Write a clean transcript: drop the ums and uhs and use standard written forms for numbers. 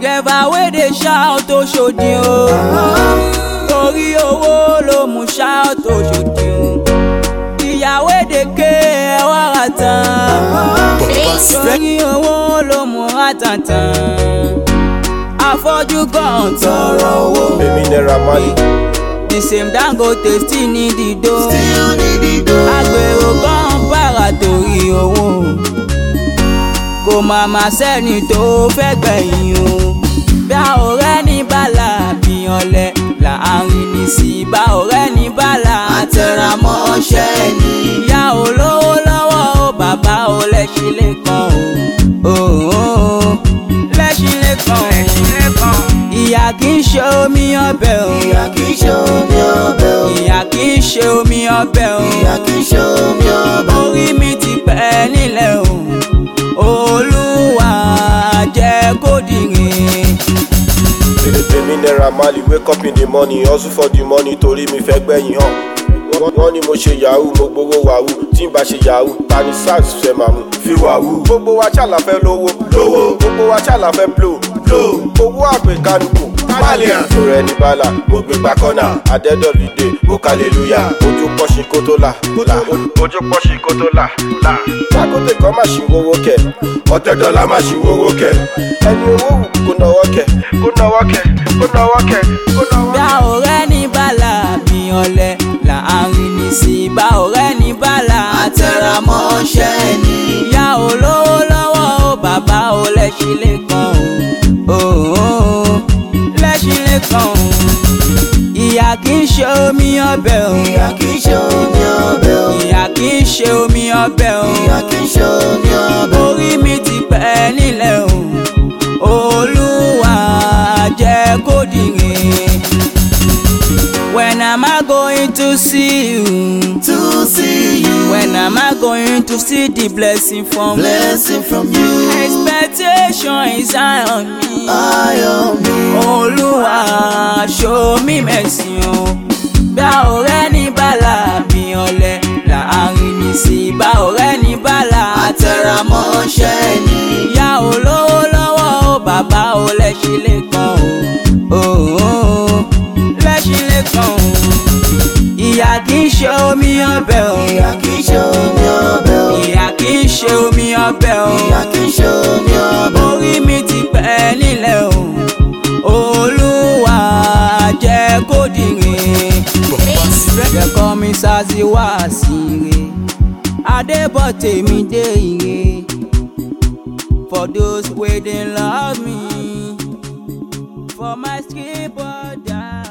Clever wey dey shout Oshodi o. Torí owó ló mú shout Oshodi o. Ìyàwó èdè ké ẹwà rà tán. Torí owó ló mú rà tán. Afọ́jú kan tọrọ owó. Èmi Naira Marley. The same Dangote still need the dough. Agbèrò kan para torí owó. Kò máa sẹ́ni tó fẹ́ gbẹ̀yìn o. Bí a ò rẹ́ ní bàlá bí ọ̀lẹ láàrin ní sí. Bá ò rẹ́ ní bàlá àtẹ̀ramọ́ ṣẹ́ ni. Ìyá ò lówó lọ́wọ́ o, bàbá ò lẹ́ṣin lẹ́kan o. Lẹ́ṣin lẹ́kan. Ìyà kì í ṣe omi ọbẹ̀ o. Ìyà kì í ṣe omi ọbẹ̀ o. Ìyà kì í ṣe omi ọbẹ̀ o. Ìyà kì í ṣe omi ọbẹ̀ o. Orí mi ti pẹ́ nílẹ̀ o. Olúwa jẹ́ kó dìre. Èmi Naira Marley, wake up in the morning, hustle for the money torí mi fẹ́ gbẹ̀yìn hàn. Wọ́n ní mo ṣe yahoo, mo gbowó wàhù. Tí n bá ṣe yahoo, ta ni SARS fẹ́ máa mú fi wàhù. Gbogbo wa ṣàlà fẹ́ lówó, gbogbo wa ṣàlà fẹ́ blow. Owó àgbékanukù, Malian. Mo rẹ ní bàlà, mo gbé gbà kọ́nà. Adẹ́dọ̀lídé, mo kàlélúyà. Ojú pọ́ṣì kó tó là. Ojú pọ́ṣì kó tó là. Dangote kan máa ṣì wówó kẹ̀. $100 máa ṣì wówó kẹ̀. Ẹni owó wù kó náwó kẹ̀. Kó náwó kẹ̀. Kó náwó kẹ̀. Kó náwó Bí a ò rẹ́ ní bàlá bí ọ̀lẹ láàrin ní sí. Bá ò rẹ́ ní bàlá Àtẹ̀ramọ́ ṣẹ́ ni. ìyá ò lówó lọ́wọ́ o, bàbá ò lẹ́ṣin lẹ́kan o. Lẹ́ṣin lẹ́kan o. Ìyà kì í ṣe omi ọbẹ̀ o. Ìyà kì í ṣe omi ọbẹ̀ o. Ìyà kì í ṣe omi ọbẹ̀ o. Ìyà kì í ṣe omi ọbẹ̀ o. Orí mi ti pẹ́ nílẹ̀ o. Olúwa jẹ́ kó dìre. When am I going to see you? To see you. When am I going to see the blessing from you? Blessing from you. Expectation is high on me. Eye on me. Olúwa show me mercy o. Bí a ò rẹ́ ní bàlá bí ọ̀lẹ láàrin ní sí. Bá ò rẹ́ ní bàlá Àtẹ̀ramọ́ ṣẹ́ ni. ìyá ò lówó lọ́wọ́ o, bàbá ò lẹ́ṣin lẹ́kan o. Lẹ́ṣin lẹ́kan o. Ìyà kì í ṣe omi ọbẹ̀ o. Ìyà kì í ṣe omi ọbẹ̀ o. Ìyà kì í ṣe omi ọbẹ̀ o. Ìyà kì í ṣe omi ọbẹ̀ o. Orí mi ti pẹ́ nílẹ̀ o. Olúwa jẹ́ kó dìre. Jẹ́ kọ́ mi sáàsì wá sí ire. Adébọ̀ tèmi dé ire. For those wey dey love me. For my skin border.